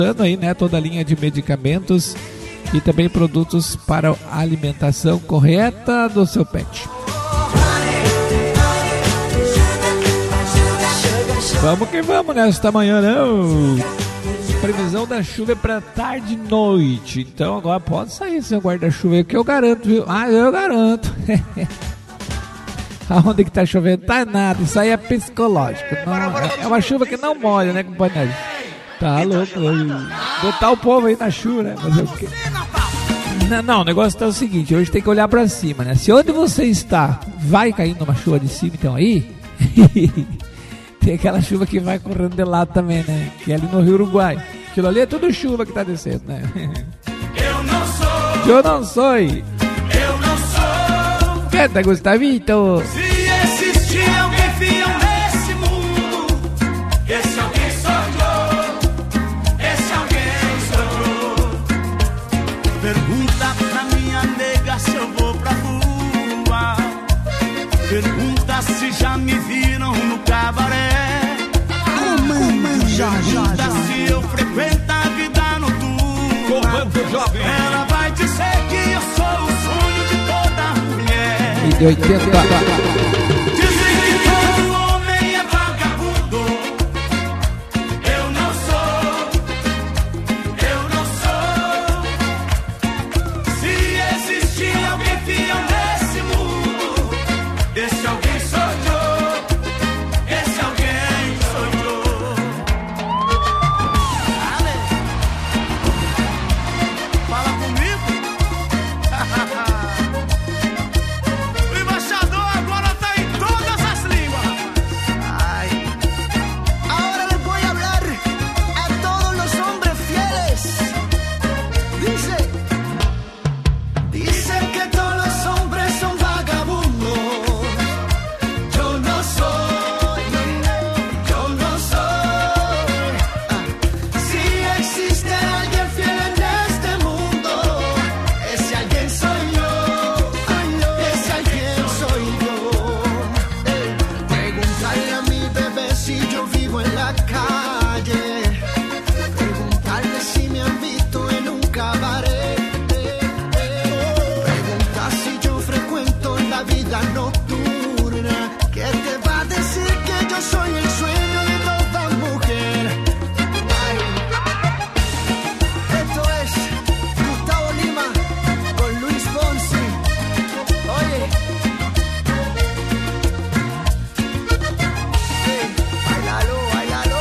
aí, né, toda a linha de medicamentos e também produtos para a alimentação correta do seu pet. Vamos que vamos nesta manhã, não? Previsão da chuva é para tarde e noite. Então agora pode sair seu guarda-chuva aí, que eu garanto, viu? Eu garanto. Aonde que tá chovendo? Tá nada. Isso aí é psicológico. Não, é uma chuva que não molha, né, companheiro? Tá louco. Botar o povo aí na chuva, né? Fazer o quê? Não, o negócio tá o seguinte. Hoje tem que olhar pra cima, né? Se onde você está vai caindo uma chuva de cima, então aí... tem aquela chuva que vai correndo de lado também, né? Que é ali no Rio Uruguai. Aquilo ali é tudo chuva que tá descendo, né? Eu não sou. Canta, Gustavito. Se existir alguém fiel nesse mundo, esse alguém sou eu. Esse alguém sou eu. Pergunta pra minha nega se eu vou pra rua. Pergunta se já me viram no cabaré. Pergunta se eu frequento a vida noturna. Comando jovem. Ela vai dizer que eu sou o sonho de toda mulher. E de 80. Dizem que todo homem é vagabundo. Eu não sou. Se existir alguém fiel nesse mundo, esse alguém sou eu. Esse alguém sou eu. Fala comigo. O embaixador agora tá em todas as línguas. Ay. Ahora les voy a hablar a todos los hombres fieles. Dicen que todos los hombres son vagabundos. Yo no soy. Si existe alguien fiel en este mundo, ese alguien soy yo. Ese alguien soy yo. Preguntarle a mi bebé si yo vivo en la calle. Preguntarle si me han visto en un cabaret. Preguntar si yo frecuento la vida nocturna. ¿Qué te va a decir que yo soy el sueño de toda mujer? Esto es Gustavo Lima con Luis Fonsi. Oye, bailalo, bailalo.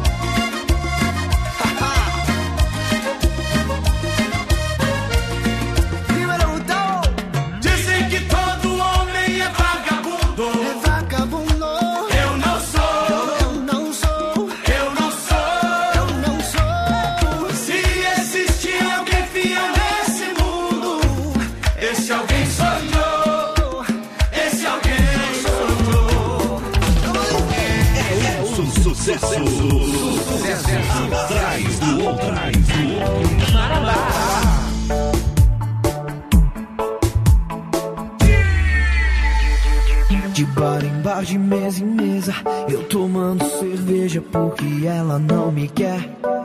Dímelo, Gustavo. Dizem que todo homem é vagabundo. É vagabundo. Eu não sou. Se existir alguém fiel nesse mundo, esse alguém sou eu. Esse alguém sou eu. Sucesso atrás do outro. De bar em bar, de mesa em mesa, eu tomando cerveja porque ela não me quer.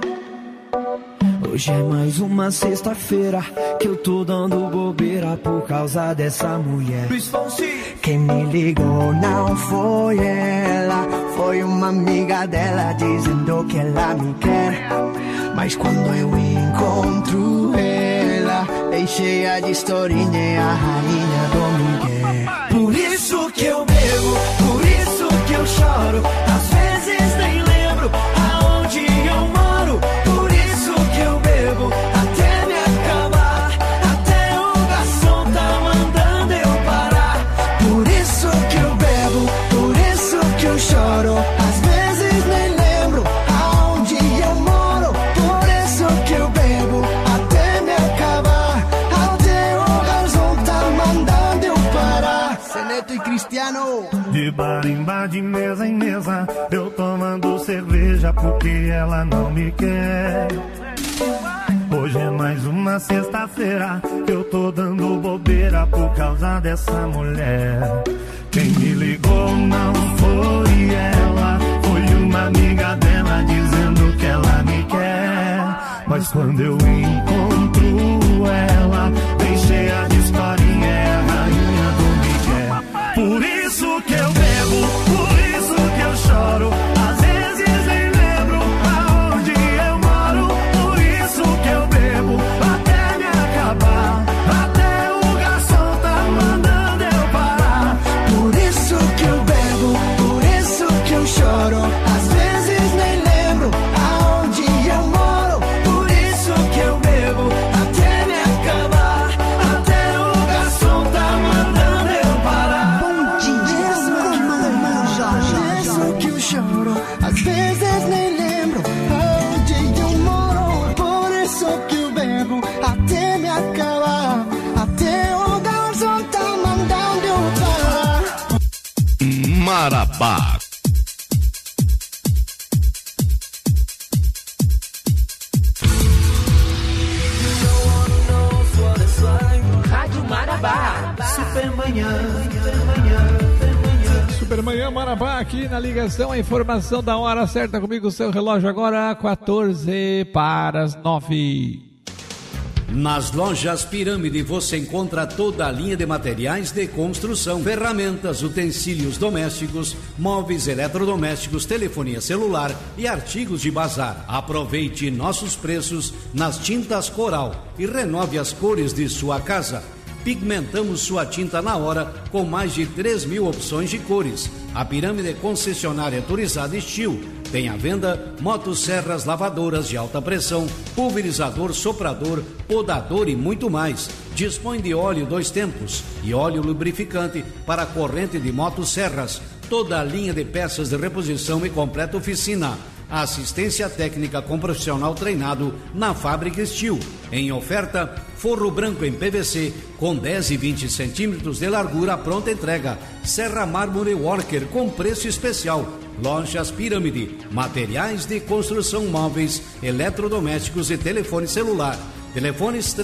Hoje é mais uma sexta-feira que eu tô dando bobeira por causa dessa mulher. Quem me ligou não foi ela, foi uma amiga dela dizendo que ela me quer. Mas quando eu encontro ela, bem cheia de historinha, é a rainha do Miguel. Por isso que eu bebo, por isso que eu choro, às vezes nem lembro aonde eu moro. Por isso que eu bebo até me acabar, até o garçom tá mandando eu parar. Por isso que eu bebo, por isso que eu choro, às vezes nem lembro aonde eu moro. Por isso que eu bebo até me acabar, até o garçom tá mandando eu parar. Neto e Cristiano. De bar em bar, de mesa em mesa, eu tomando cerveja porque ela não me quer. Hoje é mais uma sexta-feira, eu tô dando bobeira por causa dessa mulher. Quem me ligou não foi ela, foi uma amiga dela dizendo que ela me quer. mas quando eu encontro ela, bem cheia de historinha, é a rainha do Miguel. Por isso que eu bebo, por isso que eu choro, às vezes nem lembro aonde eu moro. Por isso que eu bebo até me acabar, até o garçom tá mandando eu parar. Por isso que eu bebo, por isso que eu choro, às vezes nem lembro aonde eu moro. Por isso que eu bebo até me acabar, até o garçom tá mandando eu parar. Bom dia, por isso que eu choro, às vezes nem lembro aonde eu moro. Por isso que eu bebo até me acabar, até o garçom tá mandando eu parar. Marabá. Rádio Marabá. Supermanhã Marabá aqui na ligação, a informação da hora certa comigo, seu relógio agora 14:09. Nas lojas Pirâmide você encontra toda a linha de materiais de construção, ferramentas, utensílios domésticos, móveis eletrodomésticos, telefonia celular e artigos de bazar. Aproveite nossos preços nas tintas Coral e renove as cores de sua casa. Pigmentamos sua tinta na hora com mais de 3.000 opções de cores. A Pirâmide é concessionária autorizada Estil. Tem à venda motosserras, lavadoras de alta pressão, pulverizador, soprador, podador e muito mais. Dispõe de óleo 2 tempos e óleo lubrificante para corrente de motosserras. Toda a linha de peças de reposição e completa oficina. A assistência técnica com profissional treinado na Fábrica Estil. Em oferta, forro branco em PVC com 10 e 20 centímetros de largura, pronta entrega. Serra Mármore Worker com preço especial. Lojas Pirâmide, materiais de construção móveis, eletrodomésticos e telefone celular. Telefones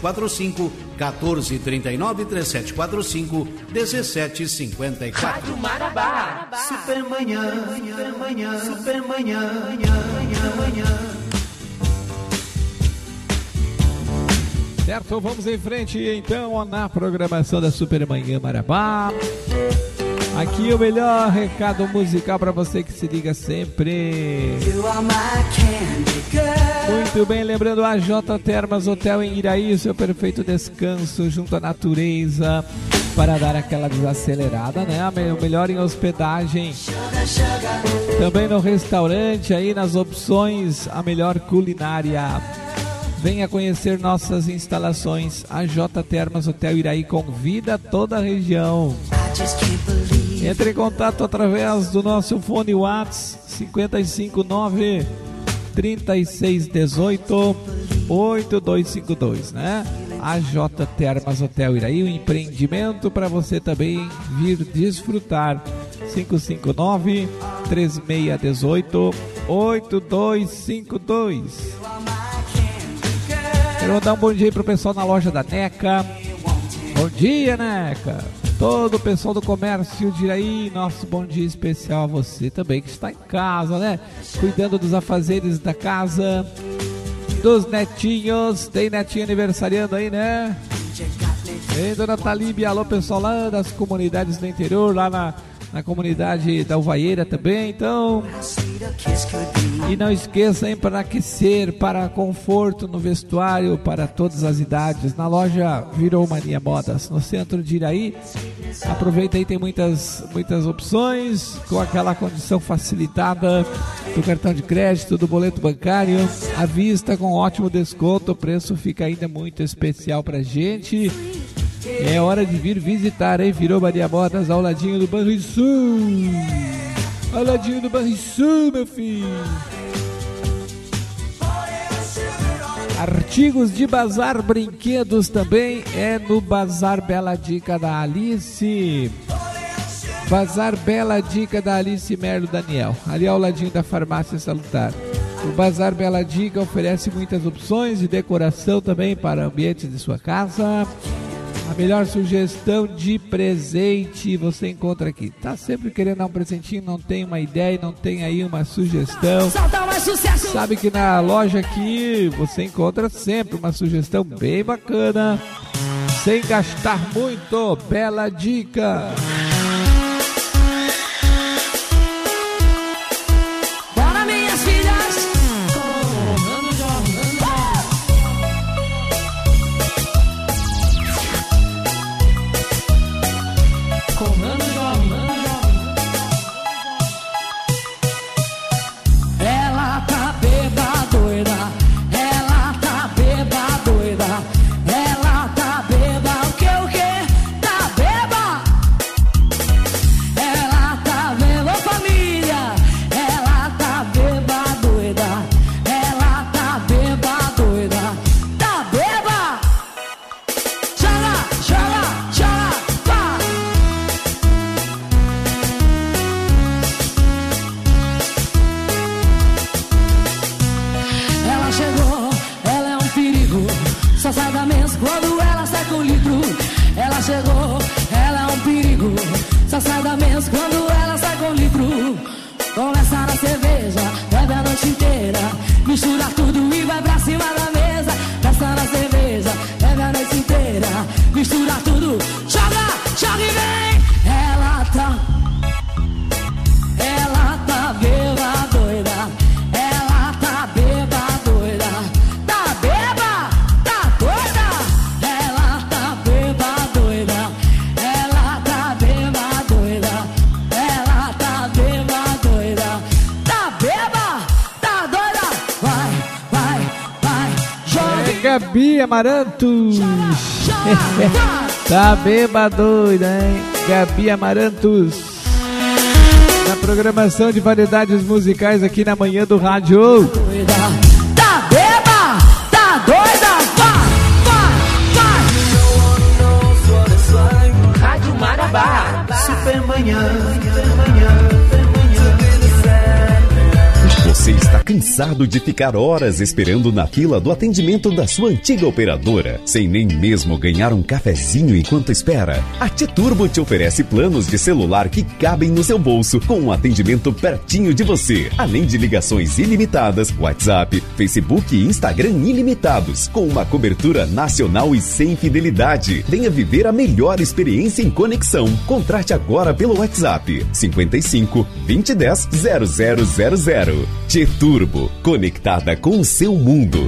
3745-1439, 3745-1754. Rádio Marabá. Supermanhã. Certo, vamos em frente então na programação da Supermanhã Marabá. Aqui o melhor recado musical para você que se liga sempre. Muito bem, lembrando a J Termas Hotel em Iraí, seu perfeito descanso junto à natureza para dar aquela desacelerada, né? O melhor em hospedagem. Também no restaurante, aí nas opções, a melhor culinária. Venha conhecer nossas instalações. A J Termas Hotel Iraí convida toda a região. Entre em contato através do nosso fone WhatsApp 559 3618 8252, né? A J Termas Hotel Iraí, um empreendimento para você também vir desfrutar. 559 3618 8252. Quero mandar um bom dia para o pessoal na loja da NECA. Bom dia, NECA. Todo o pessoal do comércio de Iraí, nosso bom dia especial a você também que está em casa, né? Cuidando dos afazeres da casa, dos netinhos. Tem netinho aniversariando aí, né? Ei, dona Talíbia, alô pessoal lá das comunidades do interior, lá na comunidade da Uvaieira também, então. E não esqueça, hein, para aquecer, para conforto no vestuário, para todas as idades, na loja Virou Mania Modas, no centro de Iraí. Aproveita aí, tem muitas opções, com aquela condição facilitada do cartão de crédito, do boleto bancário, à vista com ótimo desconto, o preço fica ainda muito especial pra gente. É hora de vir visitar, hein? Virou Mania Modas ao ladinho do Banrisul. Ao ladinho do Banrisul, meu filho. Artigos de bazar, brinquedos também é no Bazar Bela Dica da Alice. Bazar Bela Dica da Alice Merlo Daniel, ali ao ladinho da Farmácia Salutar. O Bazar Bela Dica oferece muitas opções de decoração também para ambientes de sua casa. A melhor sugestão de presente você encontra aqui. Tá sempre querendo dar um presentinho, não tem uma ideia, não tem aí uma sugestão. Sabe que na loja aqui você encontra sempre uma sugestão bem bacana, sem gastar muito. Bela dica! Bora, minhas filhas! Ela tá beba doida, ela tá beba doida, ela tá beba o que? Tá beba? Ela tá beba família, ela tá beba doida, ela tá beba doida, tá beba? Joga, joga, joga, pá! Ela chegou, ela é um perigo, só sai da mesa quando ela sai com litro. Ela chegou, ela é um perigo, só sai da mesa quando ela sai com litro. Começa na cerveja, bebe a noite inteira, mistura tudo e vai pra cima da mesa. Começa na cerveja, bebe a noite inteira, mistura tudo, joga, joga e vem. Ela tá beba doida, ela tá beba doida, tá beba, tá doida, ela tá beba doida, ela tá beba doida, ela tá beba doida, tá beba, tá doida, vai, vai, vai, joga, Gabi Amarantos. joga, vai. Tá beba doida, hein? Gabi Amarantos. Na programação de variedades musicais aqui na manhã do rádio. Doida, tá beba, tá doida, vai, vai, vai. Rádio Marabá. Supermanhã. Você está cansado de ficar horas esperando na fila do atendimento da sua antiga operadora, sem nem mesmo ganhar um cafezinho enquanto espera? A T-Turbo te oferece planos de celular que cabem no seu bolso, com um atendimento pertinho de você, além de ligações ilimitadas, WhatsApp, Facebook e Instagram ilimitados, com uma cobertura nacional e sem fidelidade. Venha viver a melhor experiência em conexão. Contrate agora pelo WhatsApp 55 2010 0000. T-Turbo, conectada com o seu mundo.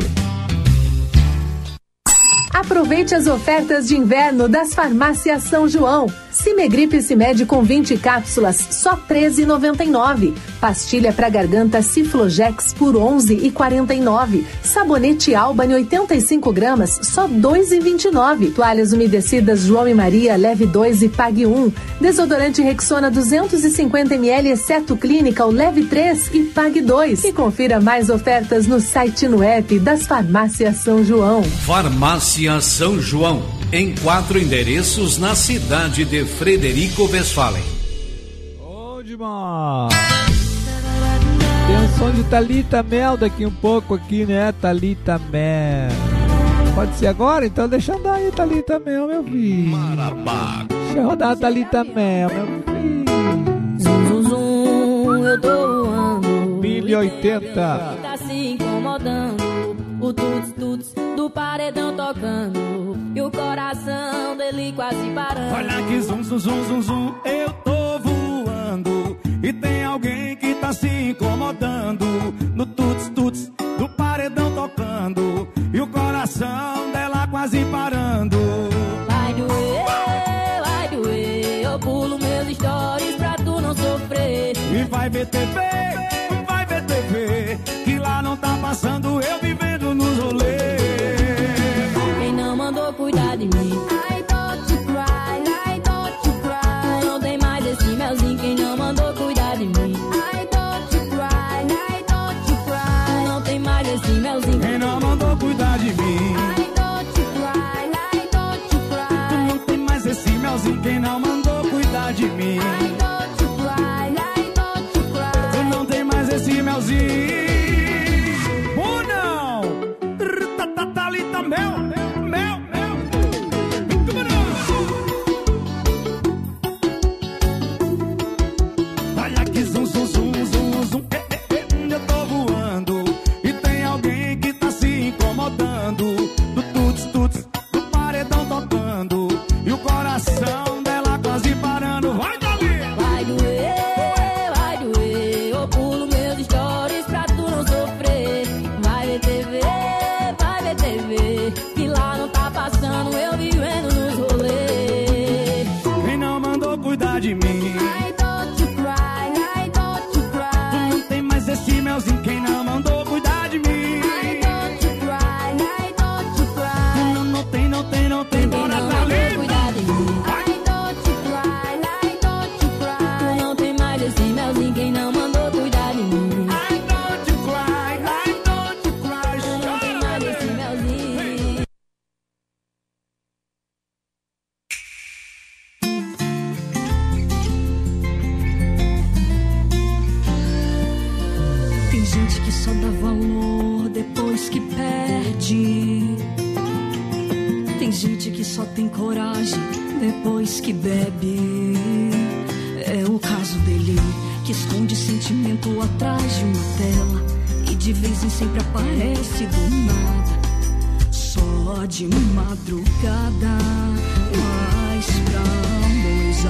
Aproveite as ofertas de inverno das farmácias São João. Cimegripe Cimed com 20 cápsulas, só R$ 13,99. Pastilha para garganta Ciflojex por R$ 11,49. Sabonete Albany 85 gramas, só R$ 2,29. Toalhas umedecidas João e Maria, leve 2 e pague 1. Desodorante Rexona 250 ml, exceto Clínica, leve 3 e pague 2. E confira mais ofertas no site e no app das farmácias São João. Farmácia São João, em 4 endereços na cidade de Frederico Westphalen. Bom demais. Tem um som de Thalita Mel daqui um pouco aqui, né? Thalita Mel. Pode ser agora? Então deixa andar aí, Thalita Mel, meu filho. Marabá. Deixa rodar a Thalita Mel, meu filho. Zum, zum, eu tô voando. 1080. Tá se incomodando. O tuts do paredão tocando. E o coração dele quase parando. Olha que zum, zum, zum, zum, zum, eu tô voando. E tem alguém que tá se incomodando. No tuts do paredão tocando. E o coração dela quase parando. Vai doer, eu pulo meus stories pra tu não sofrer. E vai ver TV, que lá não tá passando eu vivendo nos rolês. Quem não mandou cuidar de mim? I don't you cry. Não tem mais esse melzinho. Quem não mandou cuidar de mim? I don't you cry. hoje. Tem gente que só tem coragem depois que bebe. É o caso dele, que esconde sentimento atrás de uma tela e de vez em sempre aparece do nada, só de madrugada. Mas pra meus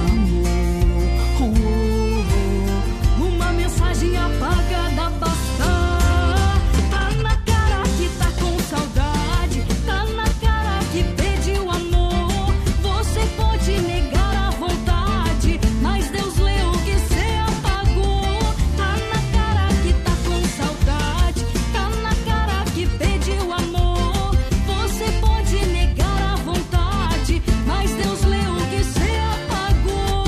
amor, uma mensagem apagada basta. Tá na cara que tá com saudade, tá na cara que pediu amor. Você pode negar a vontade, mas Deus leu o que cê apagou. Tá na cara que tá com saudade, tá na cara que pediu amor. Você pode negar a vontade, mas Deus leu o que cê apagou.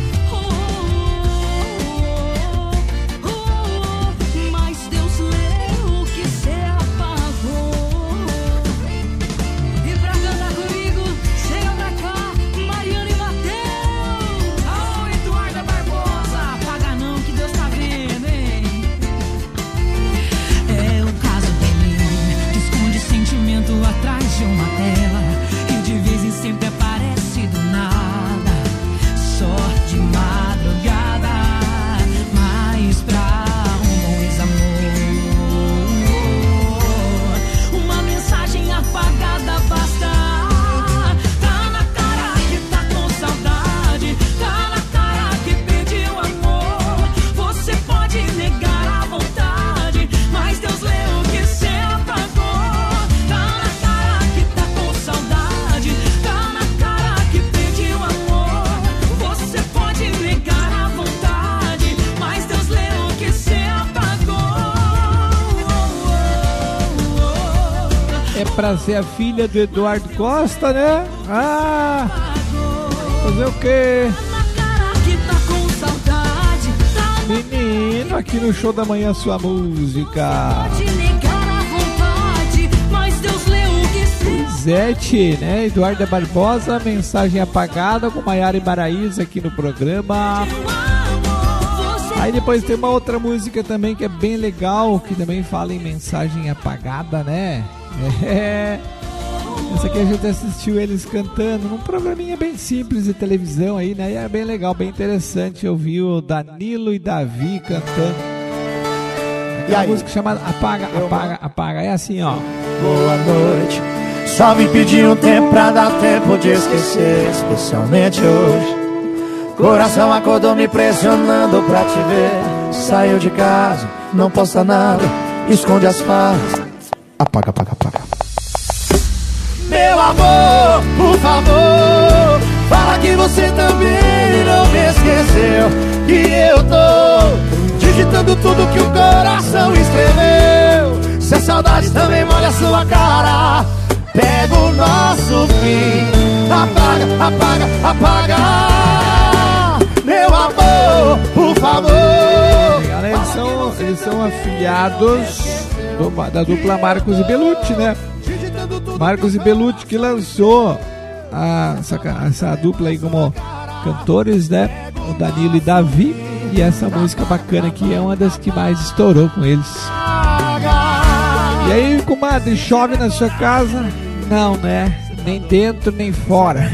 Mas Deus leu o que cê apagou. E pra cantar comigo, chega pra cá, Mariana e Mateus. Oh, Eduardo Barbosa, apaga não que Deus tá vendo, hein? É o caso dele, que esconde sentimento atrás de uma tela e de vez em sempre aparece do nada, só de madrugada. Mas pra bom ex-amor, uma mensagem apagada basta. Tá na cara que tá com saudade, tá na cara que pediu amor. Você pode negar a vontade, mas Deus leu o que cê apagou. Tá na cara que tá com saudade, tá na cara que pediu amor. Você pode negar a vontade, mas Deus leu o que cê apagou. É pra ser a filha do Eduardo Costa, né? Ah, fazer o quê? Na cara que tá com saudade, tá na Menino, aqui no Show da Manhã, sua música. pode negar a vontade, mas Deus leu o que cê Zete, né? Eduardo Barbosa, mensagem apagada com Maiara e Maraíza aqui no programa. amor. Você Aí depois tem uma outra música também que é bem legal, que também fala em mensagem apagada, né? É. Essa aqui a gente assistiu eles cantando num programinha bem simples de televisão aí, né? E é bem legal, bem interessante. Eu vi o Danilo e Davi cantando. E Uma aí? música chamada Apaga, Apaga, Apaga. É assim, ó. Boa noite. Só vim pedir um tempo pra dar tempo de esquecer, especialmente hoje. Coração acordou me pressionando pra te ver. Saiu de casa, não posta nada, esconde as farras. Apaga, apaga, apaga. Meu amor, por favor, fala que você também não me esqueceu. Que eu tô digitando tudo que o coração escreveu. Se a saudade também molha a sua cara, pega o nosso fim. Apaga, apaga, apaga. Meu amor, por favor. Legal, né? Eles são afiliados da dupla Marcos e Belucci, né? Marcos e Belucci que lançou essa dupla aí como cantores, né? O Danilo e Davi. E essa música bacana aqui é uma das que mais estourou com eles. E aí, comadre, chove na sua casa? Não, né? Nem dentro, nem fora.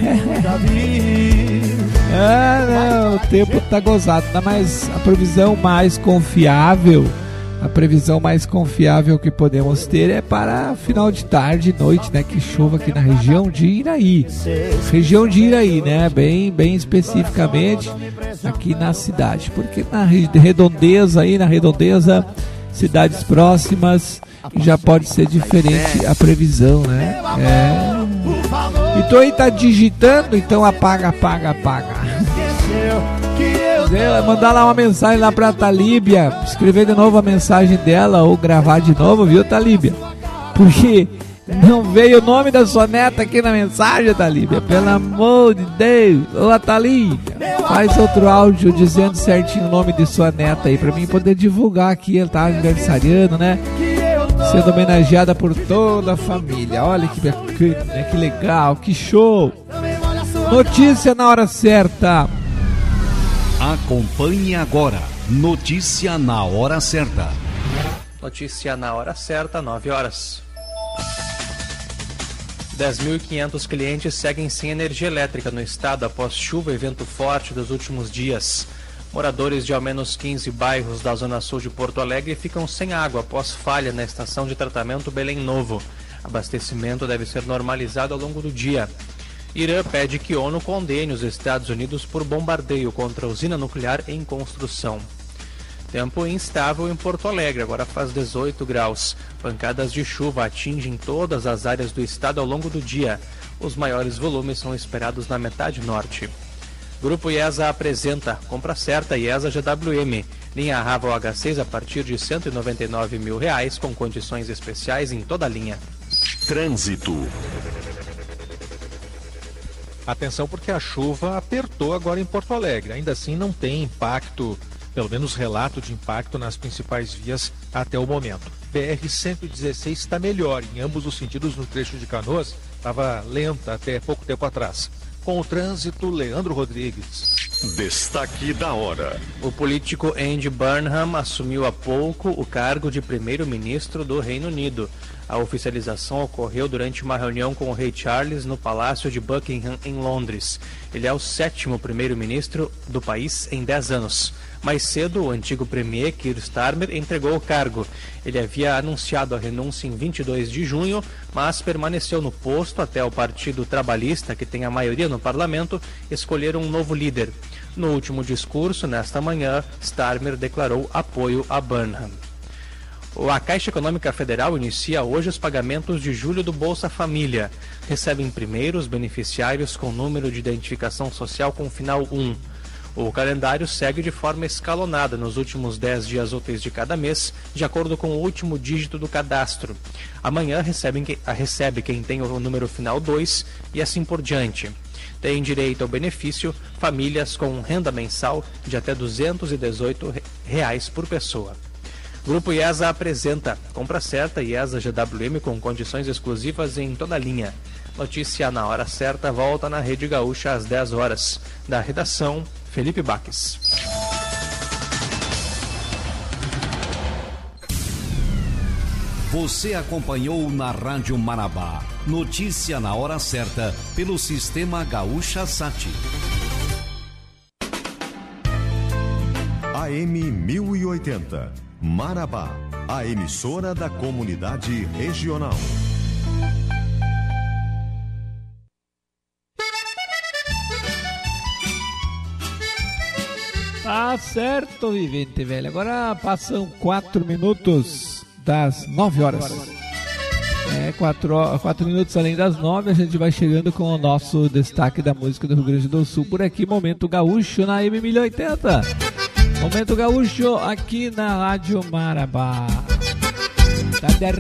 Não, o tempo tá gozado. Mas a previsão mais confiável que podemos ter é para final de tarde e noite, né? Que chova aqui na região de Iraí. Região de Iraí, né? Bem especificamente aqui na cidade. Porque na redondeza, cidades próximas, já pode ser diferente a previsão, né? E tu aí tá digitando, então apaga. Mandar lá uma mensagem lá pra Talíbia, escrever de novo a mensagem dela ou gravar de novo, viu, Talíbia? Porque não veio o nome da sua neta aqui na mensagem, Talíbia. Pelo amor de Deus. Ô, Talíbia, faz outro áudio dizendo certinho o nome de sua neta aí, pra mim poder divulgar aqui. Ela tá aniversariando, né? Sendo homenageada por toda a família. Olha que bacana, né? Que legal, que show. Notícia na hora certa. Acompanhe agora. Notícia na hora certa. Notícia na hora certa, 9 horas. 10.500 clientes seguem sem energia elétrica no estado após chuva e vento forte dos últimos dias. Moradores de ao menos 15 bairros da zona sul de Porto Alegre ficam sem água após falha na estação de tratamento Belém Novo. Abastecimento deve ser normalizado ao longo do dia. Irã pede que a ONU condene os Estados Unidos por bombardeio contra a usina nuclear em construção. Tempo instável em Porto Alegre, agora faz 18 graus. Pancadas de chuva atingem todas as áreas do estado ao longo do dia. Os maiores volumes são esperados na metade norte. Grupo IESA apresenta compra certa IESA GWM. Linha Raval H6 a partir de R$ 199 mil, com condições especiais em toda a linha. Trânsito. Atenção porque a chuva apertou agora em Porto Alegre. Ainda assim não tem impacto, pelo menos relato de impacto nas principais vias até o momento. BR-116 está melhor em ambos os sentidos no trecho de Canoas. Estava lenta até pouco tempo atrás. Com o trânsito, Leandro Rodrigues. Destaque da hora. O político Andy Burnham assumiu há pouco o cargo de primeiro-ministro do Reino Unido. A oficialização ocorreu durante uma reunião com o rei Charles no Palácio de Buckingham, em Londres. Ele é o 7º primeiro-ministro do país em 10 anos. Mais cedo, o antigo premier Keir Starmer entregou o cargo. Ele havia anunciado a renúncia em 22 de junho, mas permaneceu no posto até o Partido Trabalhista, que tem a maioria no parlamento, escolher um novo líder. No último discurso, nesta manhã, Starmer declarou apoio a Burnham. A Caixa Econômica Federal inicia hoje os pagamentos de julho do Bolsa Família. Recebem primeiro os beneficiários com número de identificação social com final 1. O calendário segue de forma escalonada nos últimos 10 dias úteis de cada mês, de acordo com o último dígito do cadastro. Amanhã recebe quem tem o número final 2 e assim por diante. Tem direito ao benefício famílias com renda mensal de até R$ 218 por pessoa. Grupo IESA apresenta compra certa IESA GWM com condições exclusivas em toda a linha. Notícia na hora certa volta na Rede Gaúcha às 10 horas. Da redação, Felipe Baques. Você acompanhou na Rádio Marabá. Notícia na hora certa pelo Sistema Gaúcha Sat. AM 1080. Marabá, a emissora da comunidade regional. Tá certo, vivente velho. Agora passam 4 minutos das 9 horas. 4 minutos além das 9, a gente vai chegando com o nosso destaque da música do Rio Grande do Sul. Por aqui, Momento Gaúcho na AM 1080. Momento Gaúcho aqui na Rádio Marabá. Tá